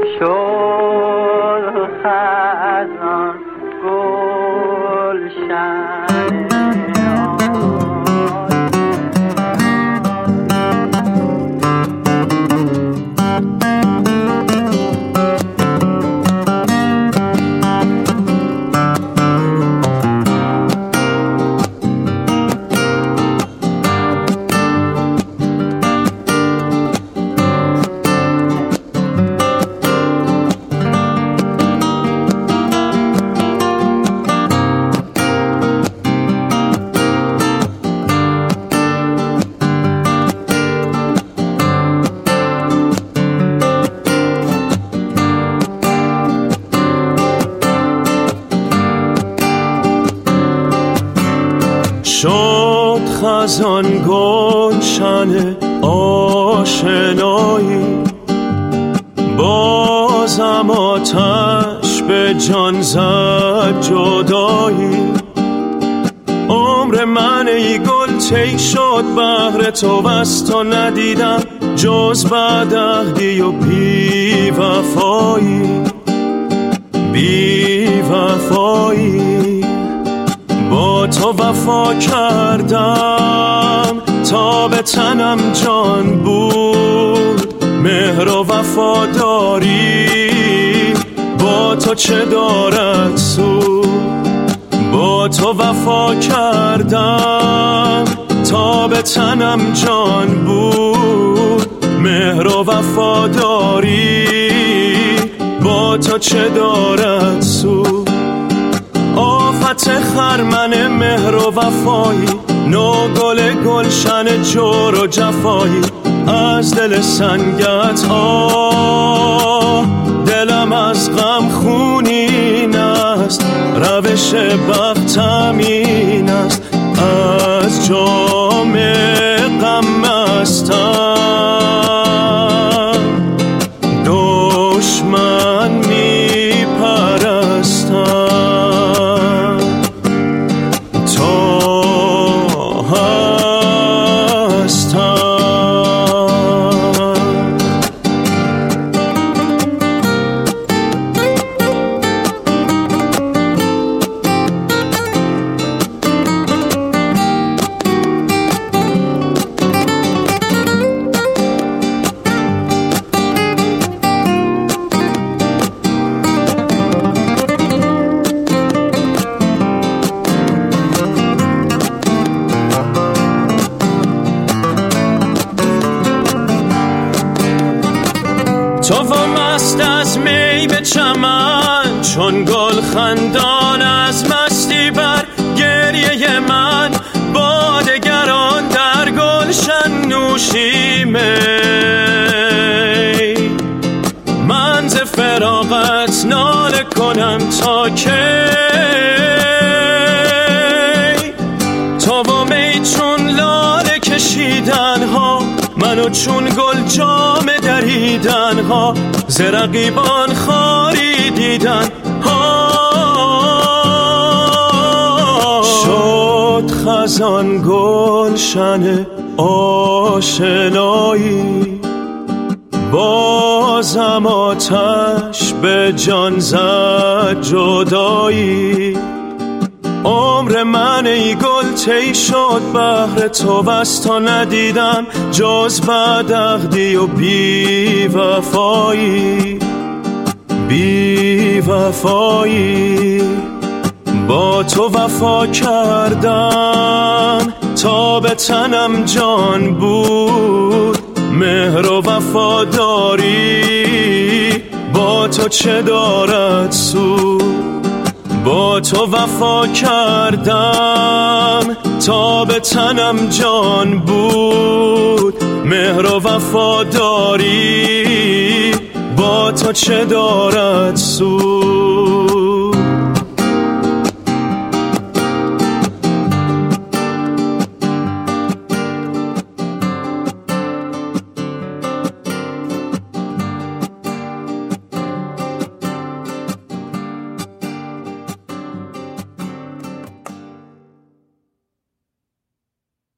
شد خزان گلشن شد خزان گلشن آشنایی، بازم آتش به جان زد جدایی. عمر من ای گل طی شد بهر تو، از تو ندیدم جز بدعهدی و بی وفایی. بی وفایی با تو وفا کردم تا به تنم جان بود، مهر و وفاداری با تو چه دارد سود. با تو وفا کردم تا به تنم جان بود، مهر و وفاداری با تو چه دارد سود. آفت خرمن مهر و وفایی، نو گل گلشن جور و جفایی. از دل سنگت آه دلم از غم خونین است، روش بختم این است از جام غم مستم. دشمن می پرستم تا هستم. تو و مست از می به چمن، چون گل خندان از مستی بر گریه من. با دگران در گلشن نوشی می، من ز فراقت ناله کنم تا کی. تو و می چون لاله کشیدن ها، منو چون گل جامه دریدن ها. ز رقیبان خاری دیدن ها. شد خزان گلشن آشنایی، بازم آتش به جان زد جدایی. عمر من ای گل طی شد بهر تو، از تو ندیدم جز بدعهدی و بی وفایی. بی وفایی با تو وفا کردم تا به تنم جان بود، مهر و وفاداری با تو چه دارد سود. با تو وفا کردم تا به تنم جان بود، مهر و وفاداری با تو چه دارد سود.